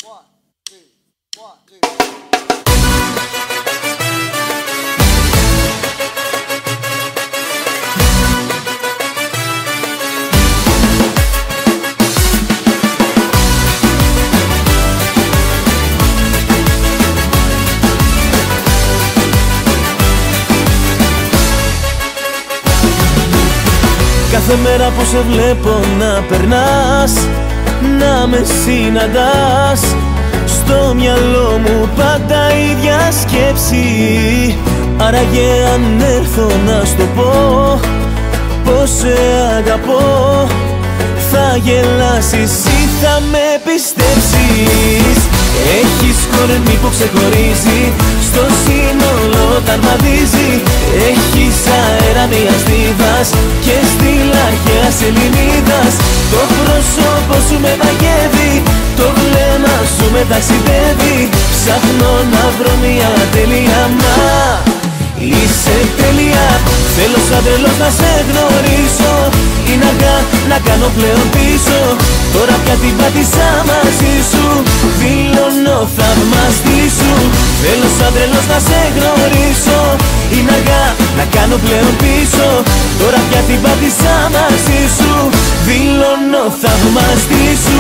Κάθε μέρα που σε βλέπω να περνάς, να με συναντάς, στο μυαλό μου πάντα ίδια σκέψη. Άραγε αν έρθω να σου το πω πως σε αγαπώ, θα γελάσεις ή θα με πιστέψεις. Έχεις κορμί που ξεχωρίζει, στο σύνολο όταν μαδίζει. Έχεις αέρα μιας δίβας και στυλ αρχαίας Ελληνίδας. Το πρόσωπο σου με μαγεύει, το βλέμμα σου με ταξιδεύει. Ψάχνω να βρω μια τέλεια, μα είσαι τέλεια. Θέλω σαν τρελός να σε γνωρίσω, είναι αργά να κάνω πλέον πίσω. Τώρα πια την πάτησα μαζί σου, δηλώνω θαυμαστή σου. Θέλω σαν τρελός να σε γνωρίσω, είναι αργά να κάνω πλέον πίσω. Τώρα πια την πάτησα μαζί σου, δηλώνω θαυμαστή σου.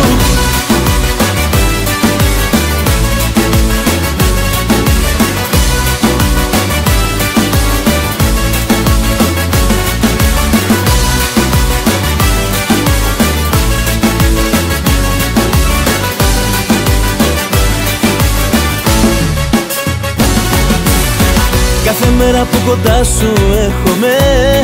Κάθε μέρα που κοντά σου έρχομαι,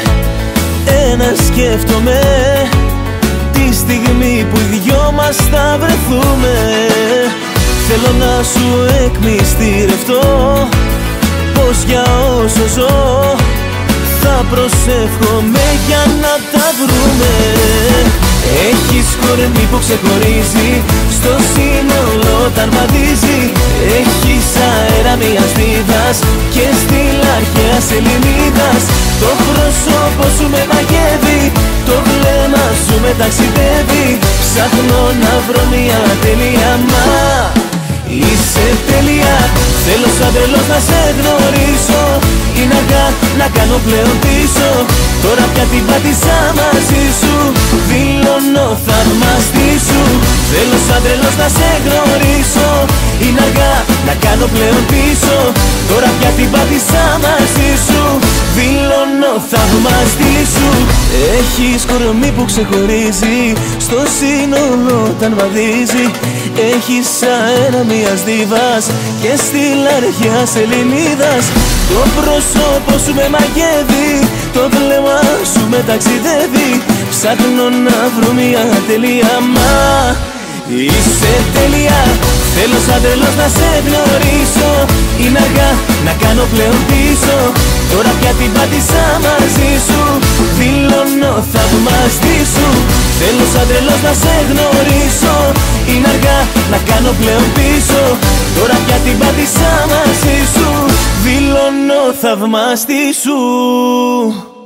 ένα σκέφτομαι, τη στιγμή που οι δυο μας θα βρεθούμε. Θέλω να σου εκμυστηρευτώ πως για όσο ζω θα προσεύχομαι για να τα βρούμε. Έχεις κορμί που ξεχωρίζει, στο σύνολο όταν βαδίζει. Έχεις αέρα μιας δίβας και στυλ αρχαίας Ελληνίδας. Το πρόσωπο σου με μαγεύει, το βλέμμα σου με ταξιδεύει. Ψάχνω να βρω μια τέλεια, μα είσαι τέλεια. Θέλω σαν τρελός να σε γνωρίσω, είναι αργά να κάνω πλέον πίσω. Τώρα πια την πάτησα μαζί σου, δηλώνω θαυμαστή σου. Θέλω σαν τρελός να σε γνωρίσω, είναι αργά να κάνω πλέον πίσω. Τώρα πια την πάτησα μαζί σου, δηλώνω θαυμαστή σου. Έχεις κορμί που ξεχωρίζει, στο σύνολο όταν βαδίζει. Έχεις αέρα μιας δίβας και στυλ αρχαίας Ελληνίδας. Το πρόσωπο σου με μαγεύει, το βλέμμα σου με ταξιδεύει. Ψάχνω να βρω μια τελεία, μα είσαι τέλεια. Θέλω σαν τρελός να σε γνωρίσω, είναι αργά να κάνω πλέον πίσω. Τώρα πια την πάτησα μαζί σου, δηλώνω θαυμαστή σου. Θέλω σαν τρελός να σε γνωρίσω, είναι αργά να κάνω πλέον πίσω. Τώρα πια την πάτησα μαζί σου, δηλώνω θαυμαστή σου.